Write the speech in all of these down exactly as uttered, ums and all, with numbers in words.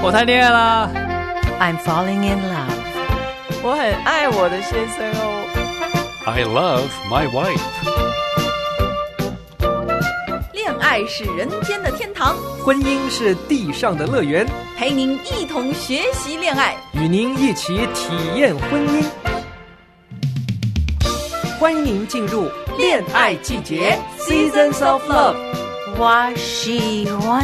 我谈恋爱啦。 I'm falling in love. 我很爱我的先生哦。 I love my wife. 恋爱是人间的天堂， 婚姻是地上的乐园， 陪您一同学习恋爱， 与您一起体验婚姻。欢迎您进入恋爱季节 Seasons of Love。 我喜欢。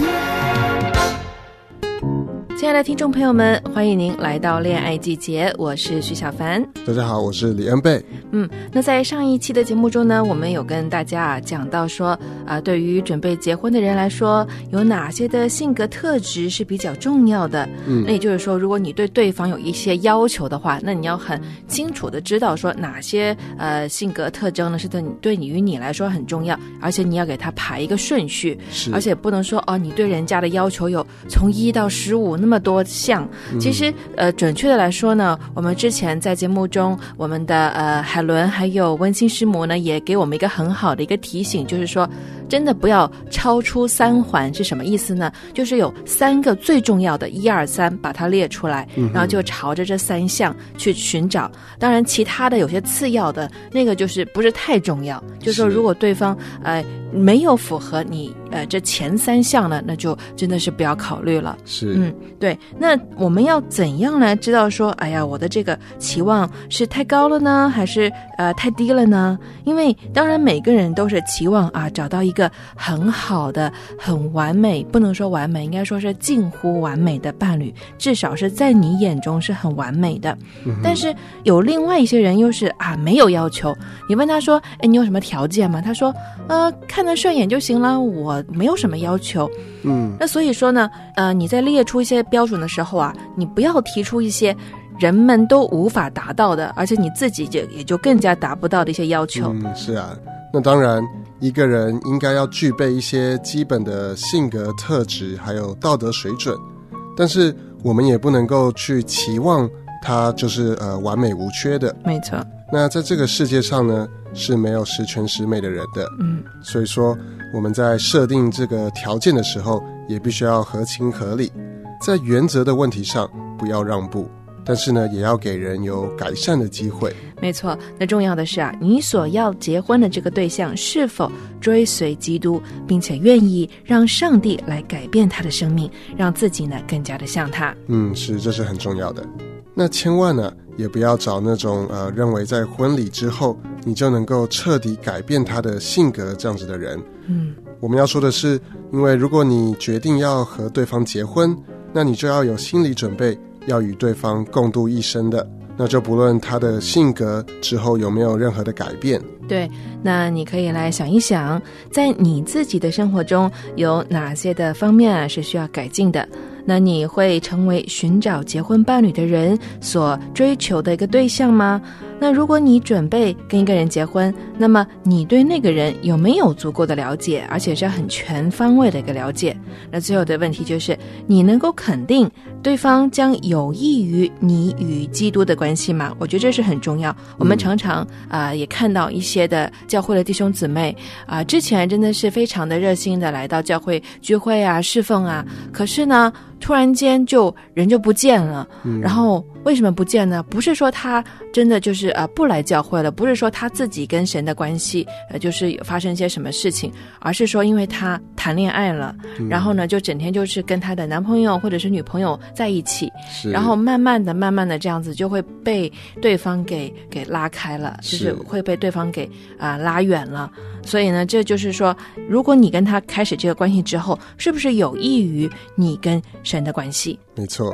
亲爱的听众朋友们，欢迎您来到恋爱季节，我是徐小凡。 大家好，我是李恩贝。 嗯，那在上一期的节目中呢，我们有跟大家啊讲到说啊、呃，对于准备结婚的人来说，有哪些的性格特质是比较重要的。嗯，那也就是说，如果你对对方有一些要求的话，那你要很清楚的知道说哪些呃性格特征呢是对你对你于你来说很重要，而且你要给他排一个顺序，而且不能说哦，你对人家的要求有从一到十五那么多项。其实呃，准确的来说呢，我们之前在节目中，我们的呃海伦还有温馨师母呢，也给我们一个很好的一个提醒，就是说真的不要超出三环。是什么意思呢？就是有三个最重要的一二三把它列出来，然后就朝着这三项去寻找。当然其他的有些次要的那个就是不是太重要，就是说如果对方呃没有符合你呃这前三项呢，那就真的是不要考虑了。 是， 嗯，对。那我们要怎样来知道说，哎呀，我的这个期望是太高了呢，还是呃太低了呢？因为当然每个人都是期望啊，找到一个很好的、很完美，不能说完美，应该说是近乎完美的伴侣，至少是在你眼中是很完美的。嗯、但是有另外一些人又是啊没有要求，你问他说，哎，你有什么条件吗？他说，呃，看得顺眼就行了，我没有什么要求。嗯，那所以说呢，呃，你在列出一些标准的时候啊，你不要提出一些人们都无法达到的，而且你自己就也就更加达不到的一些要求。 嗯，是啊。那当然，一个人应该要具备一些基本的性格特质，还有道德水准，但是我们也不能够去期望他就是呃完美无缺的。 没错。 那在这个世界上呢，是没有十全十美的人的。嗯，所以说我们在设定这个条件的时候，也必须要合情合理，在原则的问题上不要让步，但是呢，也要给人有改善的机会。 没错，那重要的是啊，你所要结婚的这个对象是否追随基督，并且愿意让上帝来改变他的生命，让自己呢更加的像他。 嗯，是，这是很重要的。那千万呢，也不要找那种呃认为在婚礼之后你就能够彻底改变他的性格这样子的人。嗯，我们要说的是，因为如果你决定要和对方结婚，那你就要有心理准备，要与对方共度一生的。那就不论他的性格之后有没有任何的改变。 对，那你可以来想一想，在你自己的生活中有哪些的方面啊是需要改进的。那你会成为寻找结婚伴侣的人所追求的一个对象吗？那如果你准备跟一个人结婚，那么你对那个人有没有足够的了解，而且是很全方位的一个了解？那最后的问题就是，你能够肯定对方将有益于你与基督的关系吗？我觉得这是很重要。我们常常啊、呃、也看到一些的教会的弟兄姊妹啊、呃，之前真的是非常的热心的来到教会聚会啊、侍奉啊，可是呢突然间就人就不见了、嗯、然后为什么不见呢？不是说他真的就是呃不来教会了，不是说他自己跟神的关系呃就是发生一些什么事情，而是说因为他谈恋爱了、嗯、然后呢就整天就是跟他的男朋友或者是女朋友在一起，然后慢慢的慢慢的这样子就会被对方给给拉开了，就是会被对方给啊、呃、拉远了。所以呢这就是说，如果你跟他开始这个关系之后，是不是有益于你跟神的关系？ 没错。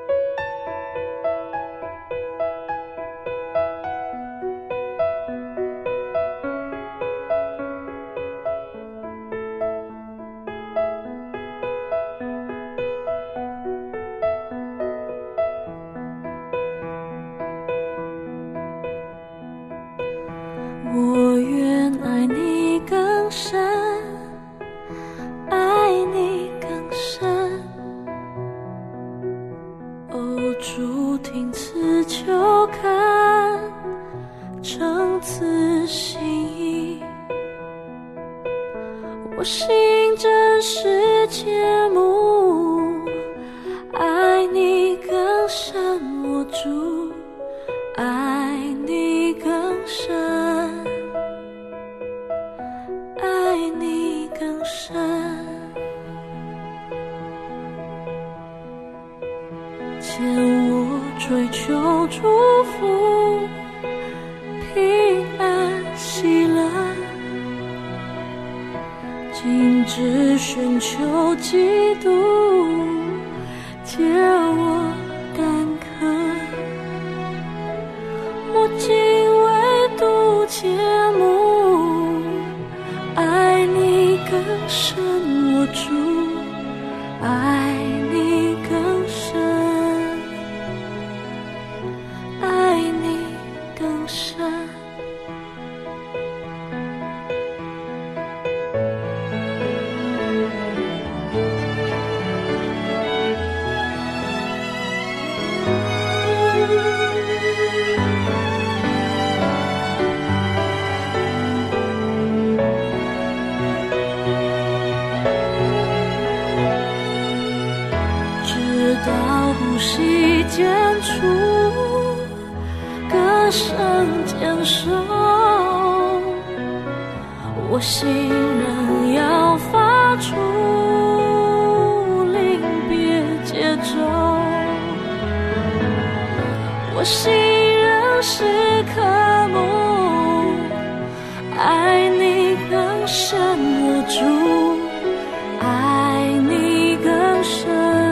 我愿爱你更深，爱你更深。哦，主听此求恳，诚此心意。我心真实切慕，爱深，我主爱你更深，爱你更深。牵我追求祝福，平安喜乐，禁止寻求基督，解我干渴。我敬畏读节目，爱你更深，我主爱你更深，爱你更深。直到呼吸间处，歌声坚守，我心仍要发出临别节奏，我心仍是渴慕，爱你更深，我主爱你更深，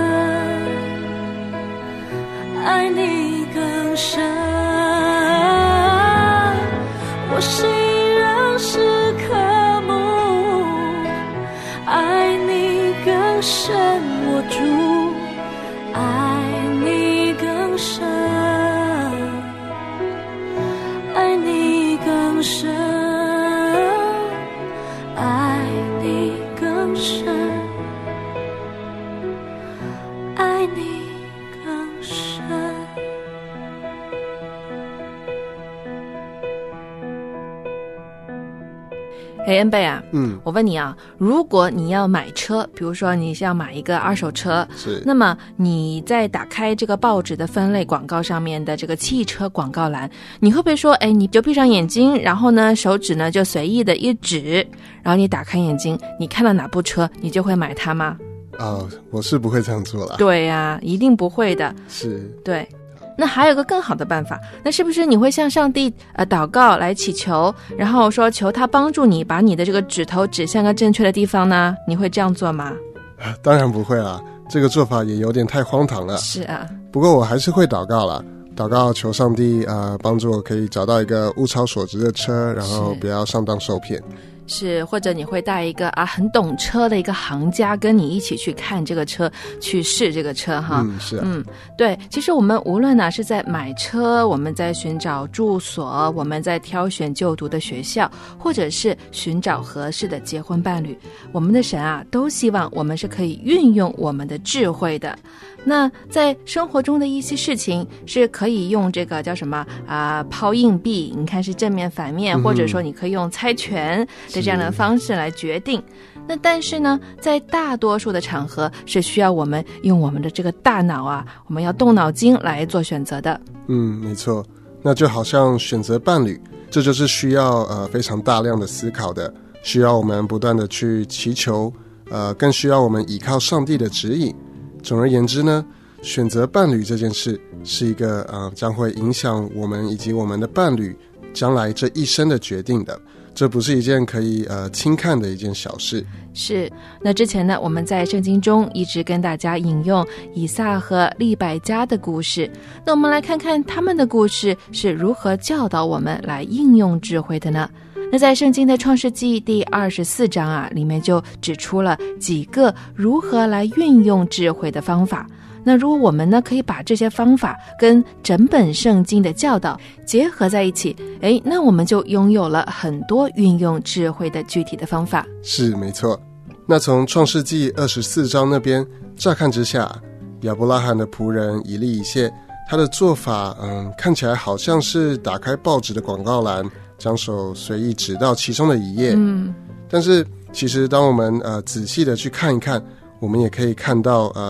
爱你更深，我心仍是渴慕，爱你更深，我主爱你更深，爱你更深，爱你更深，爱你更深。 哎，恩贝啊， 嗯， 我问你啊，如果你要买车，比如说你是要买一个二手车， 是， 那么你在打开这个报纸的分类广告上面的这个汽车广告栏，你会不会说，哎，你就闭上眼睛，然后呢，手指呢就随意的一指，然后你打开眼睛，你看到哪部车，你就会买它吗？ 哦，我是不会这样做了。 对呀、啊，一定不会的。 是， 对。那还有个更好的办法，那是不是你会向上帝呃祷告来祈求，然后说求他帮助你把你的这个指头指向个正确的地方呢？你会这样做吗？ 当然不会啦，这个做法也有点太荒唐了。 是啊， 不过我还是会祷告啦，祷告求上帝呃帮助我可以找到一个物超所值的车，然后不要上当受骗。 是，或者你会带一个啊很懂车的一个行家跟你一起去看这个车，去试这个车哈。 嗯，是啊， 嗯，对。其实我们无论呢是在买车，我们在寻找住所，我们在挑选就读的学校，或者是寻找合适的结婚伴侣，我们的神啊都希望我们是可以运用我们的智慧的。那在生活中的一些事情是可以用这个叫什么啊、呃、抛硬币，你看是正面反面、嗯、或者说你可以用猜拳的这样的方式来决定。那但是呢在大多数的场合是需要我们用我们的这个大脑啊，我们要动脑筋来做选择的。 嗯，没错。那就好像选择伴侣，这就是需要呃非常大量的思考的，需要我们不断的去祈求，呃更需要我们依靠上帝的指引。总而言之呢，选择伴侣这件事是一个呃将会影响我们以及我们的伴侣将来这一生的决定的，这不是一件可以呃轻看的一件小事。 是，那之前呢我们在圣经中一直跟大家引用以撒和利百加的故事，那我们来看看他们的故事是如何教导我们来应用智慧的呢？那在圣经的创世纪第二十四章啊，里面就指出了几个如何来运用智慧的方法。那如果我们呢可以把这些方法跟整本圣经的教导结合在一起，诶，那我们就拥有了很多运用智慧的具体的方法。 是，没错。那从创世纪二十四章那边乍看之下，亚伯拉罕的仆人以利以谢，他的做法嗯，看起来好像是打开报纸的广告栏，将手随意指到其中的一页。嗯，但是其实当我们呃仔细的去看一看，我们也可以看到呃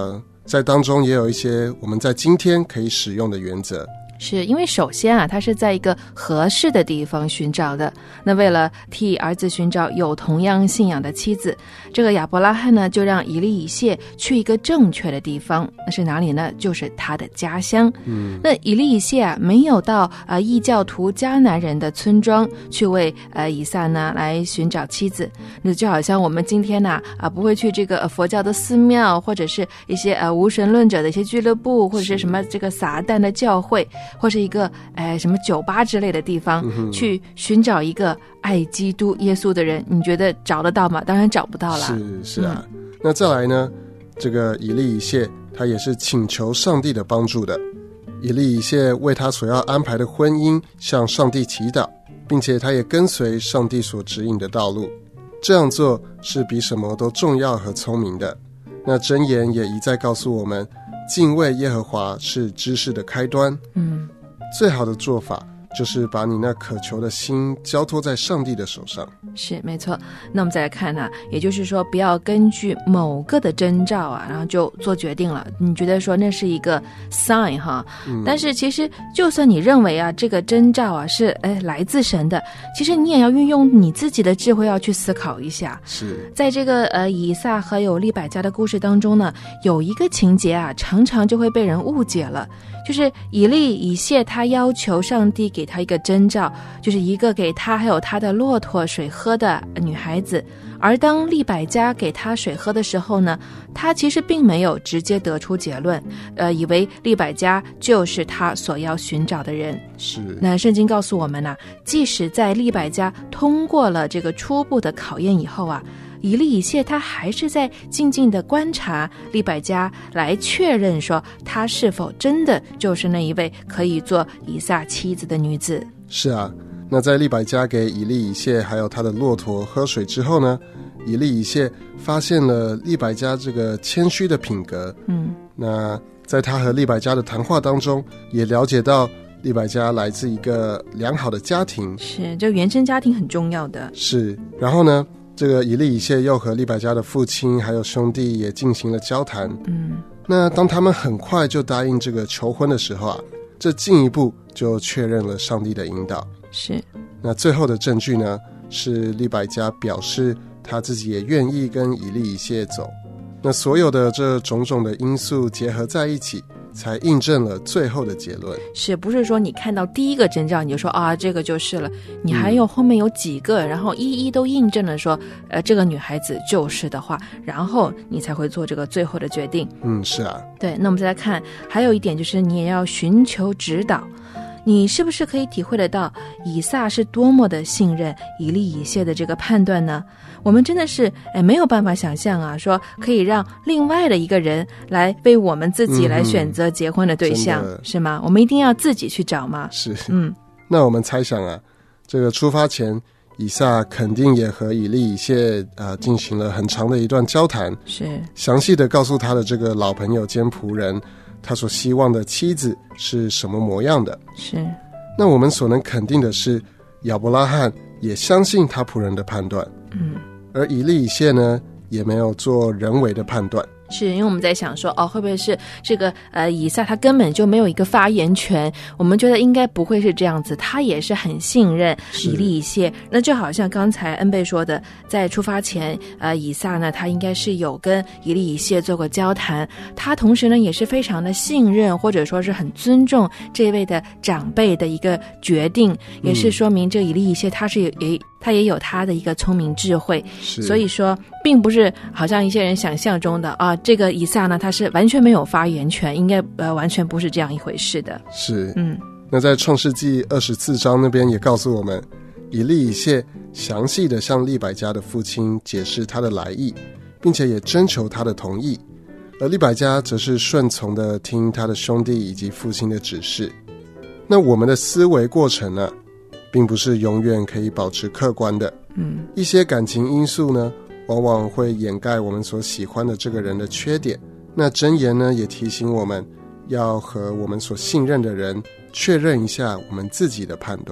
在当中也有一些我们在今天可以使用的原则。 是因为首先啊，他是在一个合适的地方寻找的。那为了替儿子寻找有同样信仰的妻子，这个亚伯拉罕呢，就让以利以谢去一个正确的地方。那是哪里呢？就是他的家乡。嗯，那以利以谢啊，没有到呃异教徒迦南人的村庄去为呃以撒呢来寻找妻子。那就好像我们今天呢啊、呃、不会去这个、呃、佛教的寺庙，或者是一些呃无神论者的一些俱乐部，或者是什么这个撒旦的教会，或是一个哎什么酒吧之类的地方、嗯、去寻找一个爱基督耶稣的人，你觉得找得到吗？当然找不到啦。 是是啊、嗯、那再来呢，这个以利以谢他也是请求上帝的帮助的。以利以谢为他所要安排的婚姻向上帝祈祷，并且他也跟随上帝所指引的道路。这样做是比什么都重要和聪明的。那箴言也一再告诉我们，敬畏耶和华是知识的开端。嗯，最好的做法就是把你那渴求的心交托在上帝的手上。 是没错。那我们再来看啊，也就是说不要根据某个的征兆啊，然后就做决定了。你觉得说那是一个 sign 哈、嗯、但是其实就算你认为啊这个征兆啊是哎来自神的，其实你也要运用你自己的智慧要去思考一下。 是在这个呃以撒和有利百加的故事当中呢，有一个情节啊常常就会被人误解了，就是以利以谢他要求上帝给他一个征兆，就是一个给他还有他的骆驼水喝的女孩子。而当利百加给他水喝的时候呢，他其实并没有直接得出结论，呃，以为利百加就是他所要寻找的人。 是。 那圣经告诉我们呢、啊，即使在利百加通过了这个初步的考验以后啊，以利以谢他还是在静静的观察利百加，来确认说他是否真的就是那一位可以做以撒妻子的女子。 是啊，那在利百加给以利以谢还有他的骆驼喝水之后呢，以利以谢发现了利百加这个谦虚的品格。嗯，那在他和利百加的谈话当中，也了解到利百加来自一个良好的家庭。 是，这个原生家庭很重要的。 是，然后呢，这个以利以谢又和利百加的父亲还有兄弟也进行了交谈。嗯，那当他们很快就答应这个求婚的时候啊，这进一步就确认了上帝的引导。 是， 那最后的证据呢，是利百加表示他自己也愿意跟以利以谢走。那所有的这种种的因素结合在一起，才印证了最后的结论。 是不是说你看到第一个征兆你就说啊这个就是了，你还有后面有几个、嗯、然后一一都印证了说呃这个女孩子就是的话，然后你才会做这个最后的决定。 嗯，是啊。 对，那我们再来看还有一点，就是你也要寻求指导。你是不是可以体会得到以撒是多么的信任以利以谢的这个判断呢？我们真的是哎没有办法想象啊，说可以让另外的一个人来为我们自己来选择结婚的对象、嗯、是吗？我们一定要自己去找吗？ 是。 嗯， 那我们猜想啊，这个出发前以撒肯定也和以利以谢呃进行了很长的一段交谈， 是详细的告诉他的这个老朋友兼仆人他所希望的妻子是什么模样的。 是。 那我们所能肯定的是，亚伯拉罕也相信他仆人的判断。嗯。而以利以谢呢，也没有做人为的判断。 是，因为我们在想说哦，会不会是这个呃以撒他根本就没有一个发言权？我们觉得应该不会是这样子，他也是很信任以利以谢。那就好像刚才恩贝说的，在出发前呃以撒呢他应该是有跟以利以谢做过交谈，他同时呢也是非常的信任或者说是很尊重这位的长辈的一个决定，也是说明这以利以谢他是有也他也有他的一个聪明智慧。所以说并不是好像一些人想象中的啊，这个以撒呢他是完全没有发言权，应该呃完全不是这样一回事的。 是。嗯，那在创世纪二十四章那边也告诉我们，以利以谢详细的向利百加的父亲解释他的来意，并且也征求他的同意，而利百加则是顺从的听他的兄弟以及父亲的指示。那我们的思维过程呢，并不是永远可以保持客观的。嗯，一些感情因素呢往往会掩盖我们所喜欢的这个人的缺点。那箴言呢也提醒我们要和我们所信任的人确认一下我们自己的判断。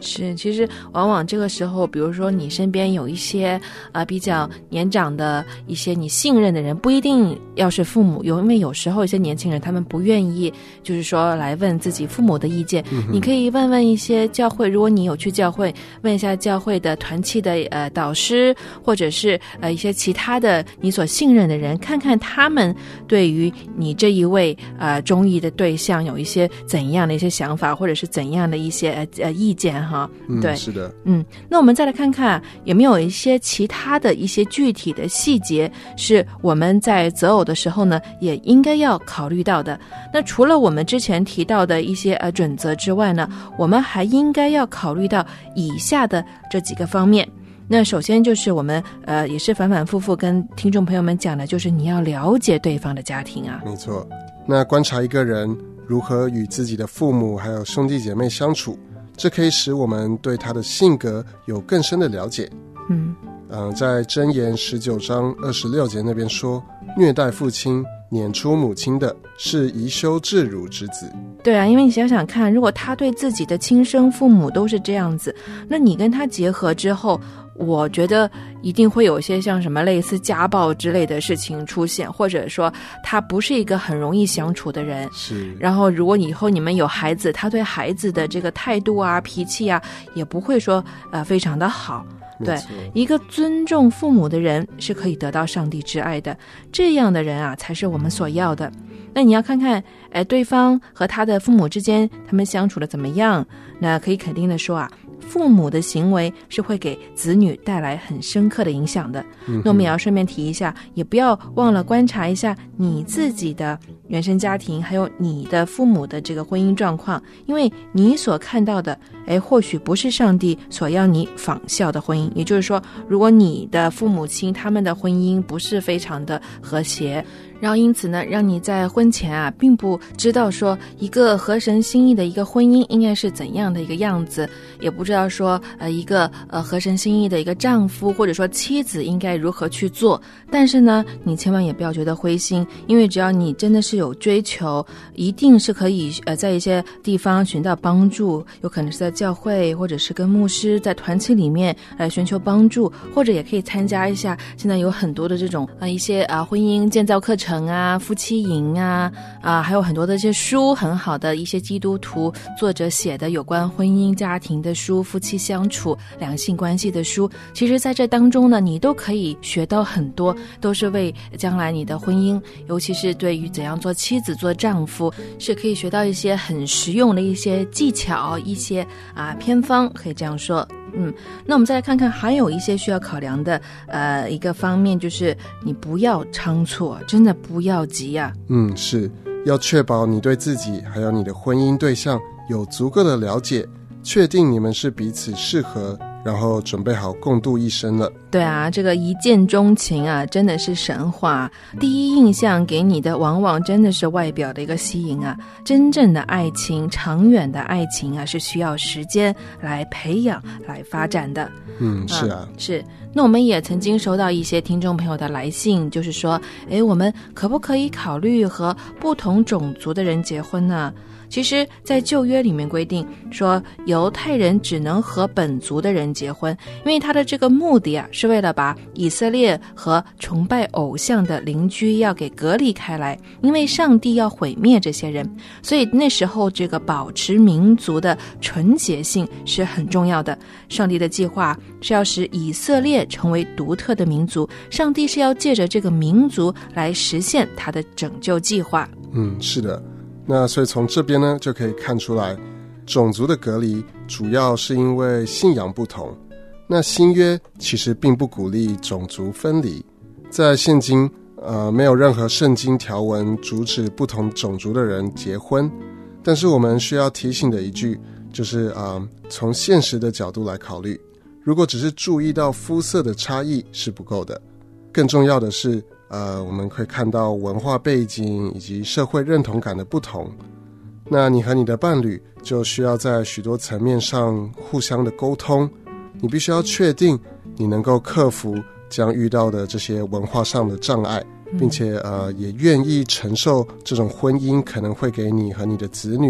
是，其实往往这个时候，比如说你身边有一些呃比较年长的一些你信任的人，不一定要是父母，有因为有时候一些年轻人他们不愿意，就是说来问自己父母的意见。嗯、你可以问问一些教会，如果你有去教会，问一下教会的团契的呃导师，或者是呃一些其他的你所信任的人，看看他们对于你这一位呃中意的对象有一些怎样的一些想法，或者是怎样的一些呃呃意见哈。 嗯， 对， 是的， 嗯，那我们再来看看有没有一些其他的一些具体的细节是我们在择偶的时候呢也应该要考虑到的。那除了我们之前提到的一些呃准则之外呢，我们还应该要考虑到以下的这几个方面。那首先就是我们呃也是反反复复跟听众朋友们讲的，就是你要了解对方的家庭啊。 没错，那观察一个人如何与自己的父母还有兄弟姐妹相处，这可以使我们对他的性格有更深的了解。 嗯， 呃，在箴言十九章二十六节那边说，虐待父亲、撵出母亲的，是贻羞至辱之子。 对啊，因为你想想看，如果他对自己的亲生父母都是这样子，那你跟他结合之后，我觉得一定会有一些像什么类似家暴之类的事情出现，或者说他不是一个很容易相处的人。 是。 然后如果以后你们有孩子，他对孩子的这个态度啊、脾气啊，也不会说呃非常的好。对，一个尊重父母的人是可以得到上帝之爱的，这样的人啊才是我们所要的。那你要看看哎，对方和他的父母之间他们相处的怎么样，那可以肯定的说啊，父母的行为是会给子女带来很深刻的影响的。嗯、那我们也要顺便提一下，也不要忘了观察一下你自己的原生家庭，还有你的父母的这个婚姻状况，因为你所看到的哎，或许不是上帝所要你仿效的婚姻。也就是说，如果你的父母亲他们的婚姻不是非常的和谐，然后因此呢，让你在婚前啊，并不知道说一个合神心意的一个婚姻应该是怎样的一个样子，也不知道说呃一个呃合神心意的一个丈夫或者说妻子应该如何去做。但是呢，你千万也不要觉得灰心，因为只要你真的是有追求，一定是可以呃在一些地方寻到帮助，有可能是在教会，或者是跟牧师在团契里面来寻求帮助，或者也可以参加一下现在有很多的这种呃一些啊婚姻建造课程啊、夫妻营啊啊，还有很多的一些书，很好的一些基督徒作者写的有关婚姻家庭的书、夫妻相处、两性关系的书。其实在这当中呢，你都可以学到很多，都是为将来你的婚姻，尤其是对于怎样做妻子做丈夫，是可以学到一些很实用的一些技巧，一些啊偏方，可以这样说。嗯，那我们再来看看还有一些需要考量的呃一个方面，就是你不要仓促，真的不要急啊。 嗯，是要确保你对自己还有你的婚姻对象有足够的了解，确定你们是彼此适合，然后准备好共度一生了。 对啊，这个一见钟情啊，真的是神话。第一印象给你的往往真的是外表的一个吸引啊，真正的爱情、长远的爱情啊，是需要时间来培养、来发展的。 嗯，是啊， 嗯、是。那我们也曾经收到一些听众朋友的来信，就是说，诶，我们可不可以考虑和不同种族的人结婚呢？其实在旧约里面规定说，犹太人只能和本族的人结婚，因为他的这个目的啊，是为了把以色列和崇拜偶像的邻居要给隔离开来，因为上帝要毁灭这些人，所以那时候这个保持民族的纯洁性是很重要的。上帝的计划是要使以色列成为独特的民族，上帝是要借着这个民族来实现他的拯救计划。 嗯，是的。那所以从这边呢，就可以看出来，种族的隔离主要是因为信仰不同。那新约其实并不鼓励种族分离，在现今呃没有任何圣经条文阻止不同种族的人结婚。但是我们需要提醒的一句就是呃从现实的角度来考虑，如果只是注意到肤色的差异是不够的，更重要的是呃，我们会看到文化背景以及社会认同感的不同。那你和你的伴侣就需要在许多层面上互相的沟通，你必须要确定你能够克服将遇到的这些文化上的障碍，并且呃也愿意承受这种婚姻可能会给你和你的子女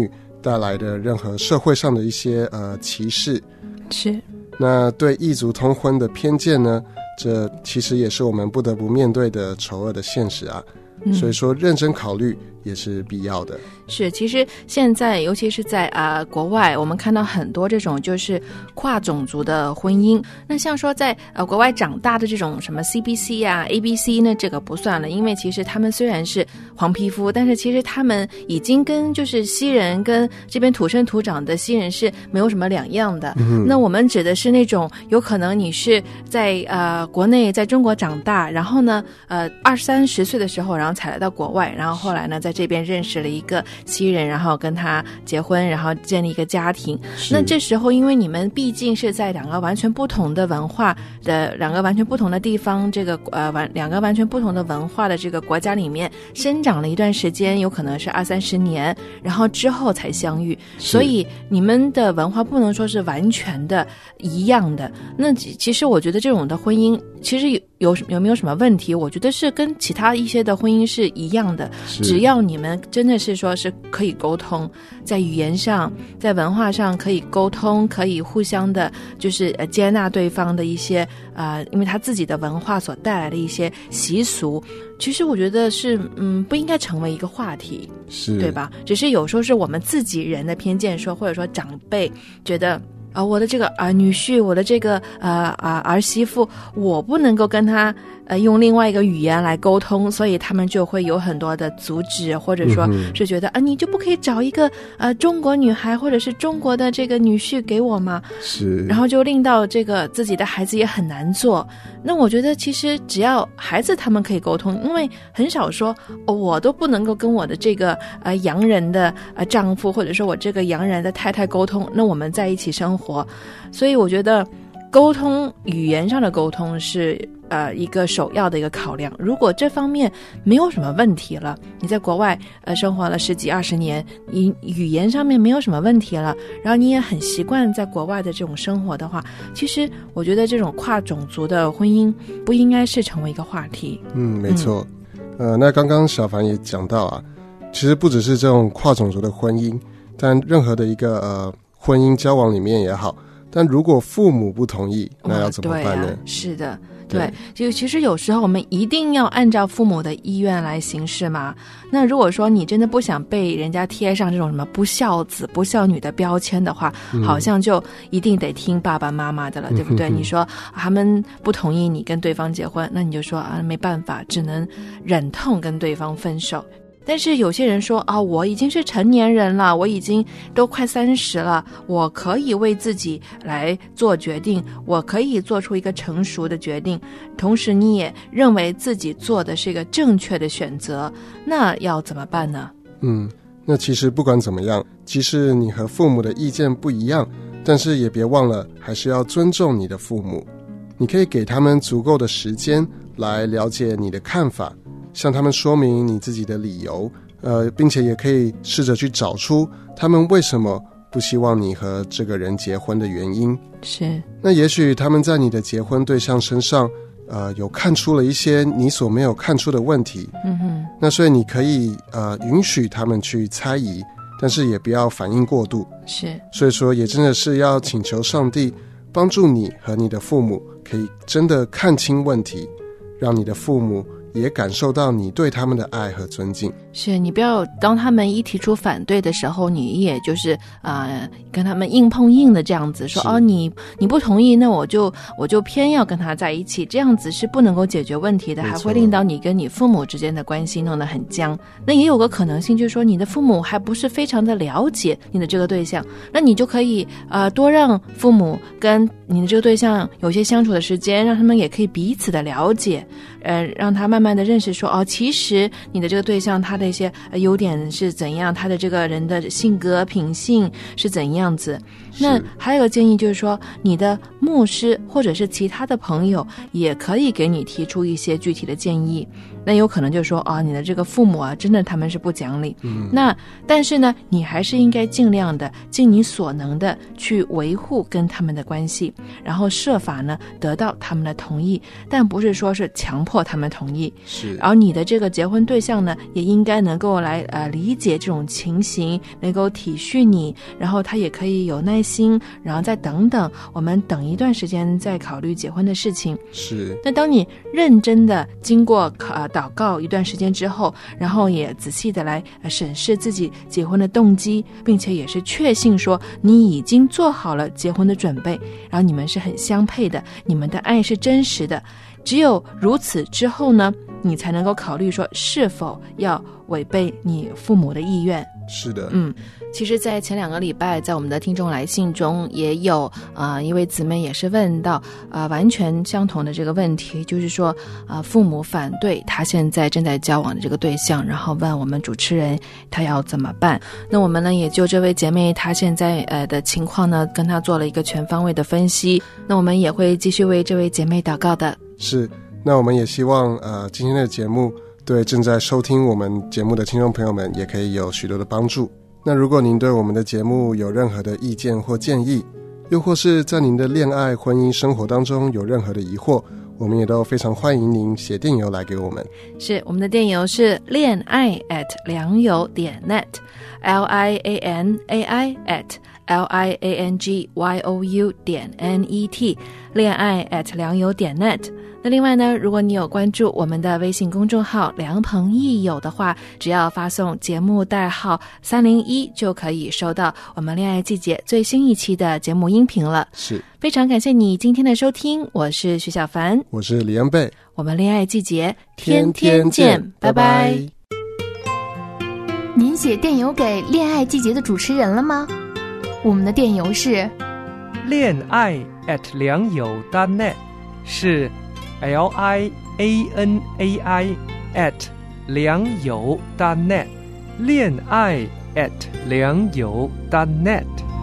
带来的任何社会上的一些呃歧视。 是。 那对异族通婚的偏见呢，这其实也是我们不得不面对的丑恶的现实啊。嗯、所以说认真考虑也是必要的。 是，其实现在尤其是在啊、呃、国外，我们看到很多这种就是跨种族的婚姻。那像说在呃国外长大的这种什么 C B C 啊 A B C 呢，这个不算了，因为其实他们虽然是黄皮肤，但是其实他们已经跟就是西人跟这边土生土长的西人是没有什么两样的。嗯、那我们指的是那种有可能你是在呃国内在中国长大，然后呢呃二三十岁的时候，然后才来到国外，然后后来呢在这边认识了一个西人，然后跟他结婚，然后建立一个家庭。那这时候因为你们毕竟是在两个完全不同的文化的两个完全不同的地方，这个呃完两个完全不同的文化的这个国家里面生长了一段时间，有可能是二三十年，然后之后才相遇，所以你们的文化不能说是完全的一样的。那其实我觉得这种的婚姻其实有有有没有什么问题，我觉得是跟其他一些的婚姻是一样的，只要你们真的是说是可以沟通，在语言上在文化上可以沟通，可以互相的就是呃接纳对方的一些呃因为他自己的文化所带来的一些习俗，其实我觉得是嗯不应该成为一个话题， 是对吧？只是有时候是我们自己人的偏见说，或者说长辈觉得啊、呃，我的这个啊、呃、女婿，我的这个呃啊、呃、儿媳妇，我不能够跟他呃用另外一个语言来沟通，所以他们就会有很多的阻止，或者说是觉得、嗯、啊你就不可以找一个呃中国女孩或者是中国的这个女婿给我吗？ 是，然后就令到这个自己的孩子也很难做。那我觉得其实只要孩子他们可以沟通，因为很少说、哦、我都不能够跟我的这个呃洋人的呃丈夫或者说我这个洋人的太太沟通，那我们在一起生活。所以我觉得沟通语言上的沟通是呃一个首要的一个考量。如果这方面没有什么问题了，你在国外呃生活了十几二十年，你语言上面没有什么问题了，然后你也很习惯在国外的这种生活的话，其实我觉得这种跨种族的婚姻不应该是成为一个话题。 嗯，没错。嗯、呃，那刚刚小凡也讲到啊，其实不只是这种跨种族的婚姻，但任何的一个呃婚姻交往里面也好，但如果父母不同意，那要怎么办呢？ 哦、对啊，是的，对，就其实有时候我们一定要按照父母的意愿来行事嘛。那如果说你真的不想被人家贴上这种什么不孝子、不孝女的标签的话，嗯、好像就一定得听爸爸妈妈的了，对不对？嗯、你说、啊、他们不同意你跟对方结婚，那你就说啊，没办法，只能忍痛跟对方分手。但是有些人说啊，我已经是成年人了，我已经都快三十了，我可以为自己来做决定，我可以做出一个成熟的决定，同时你也认为自己做的是一个正确的选择，那要怎么办呢？ 嗯，那其实不管怎么样，即使你和父母的意见不一样，但是也别忘了还是要尊重你的父母，你可以给他们足够的时间来了解你的看法，向他们说明你自己的理由，呃，并且也可以试着去找出他们为什么不希望你和这个人结婚的原因。 是， 那也许他们在你的结婚对象身上，呃，有看出了一些你所没有看出的问题。嗯哼，那所以你可以呃允许他们去猜疑，但是也不要反应过度。 是， 所以说也真的是要请求上帝帮助你和你的父母可以真的看清问题，让你的父母也感受到你对他们的爱和尊敬。 是，你不要当他们一提出反对的时候，你也就是呃跟他们硬碰硬的这样子说，哦，你你不同意，那我就我就偏要跟他在一起，这样子是不能够解决问题的，还会令到你跟你父母之间的关系弄得很僵。那也有个可能性就是说，你的父母还不是非常的了解你的这个对象，那你就可以呃多让父母跟你的这个对象有些相处的时间，让他们也可以彼此的了解，呃让他慢慢的认识说，哦，其实你的这个对象他的一些、呃、优点是怎样，他的这个人的性格品性是怎样子。那还有个建议就是说，你的牧师或者是其他的朋友也可以给你提出一些具体的建议。 那有可能就说啊，你的这个父母啊，真的他们是不讲理。嗯，那但是呢，你还是应该尽量的，尽你所能的去维护跟他们的关系，然后设法呢得到他们的同意，但不是说是强迫他们同意。 是， 然后你的这个结婚对象呢，也应该能够来呃理解这种情形，能够体恤你，然后他也可以有耐心，然后再等等，我们等一段时间再考虑结婚的事情。 是。 那当你认真的经过呃祷告一段时间之后，然后也仔细的来、呃、审视自己结婚的动机，并且也是确信说你已经做好了结婚的准备，然后你们是很相配的，你们的爱是真实的，只有如此之后呢，你才能够考虑说是否要违背你父母的意愿。 是的， 嗯，其实在前两个礼拜，在我们的听众来信中也有啊、呃、一位姊妹也是问到啊、呃、完全相同的这个问题，就是说啊、呃、父母反对他现在正在交往的这个对象，然后问我们主持人他要怎么办。那我们呢也就这位姐妹她现在呃的情况呢跟她做了一个全方位的分析，那我们也会继续为这位姐妹祷告的。 是，那我们也希望呃今天的节目对正在收听我们节目的听众朋友们也可以有许多的帮助。那如果您对我们的节目有任何的意见或建议，又或是在您的恋爱婚姻生活当中有任何的疑惑，我们也都非常欢迎您写电邮来给我们。 是，我们的电邮是恋爱 at 良友点 net L I A N A I at L I A N G Y O U 点 N E T 恋爱 at 良友点 net。那另外呢，如果你有关注我们的微信公众号良朋益友的话，只要发送节目代号三零一就可以收到我们恋爱季节最新一期的节目音频了。 是， 非常感谢你今天的收听，我是徐小凡， 我是李恩贝， 我们恋爱季节天天见，拜拜。 您写电邮给恋爱季节的主持人了吗？我们的电邮是恋爱 at 良友 .net， 是 L I A N A I at 良友 .net， 恋爱 at 良友 .net。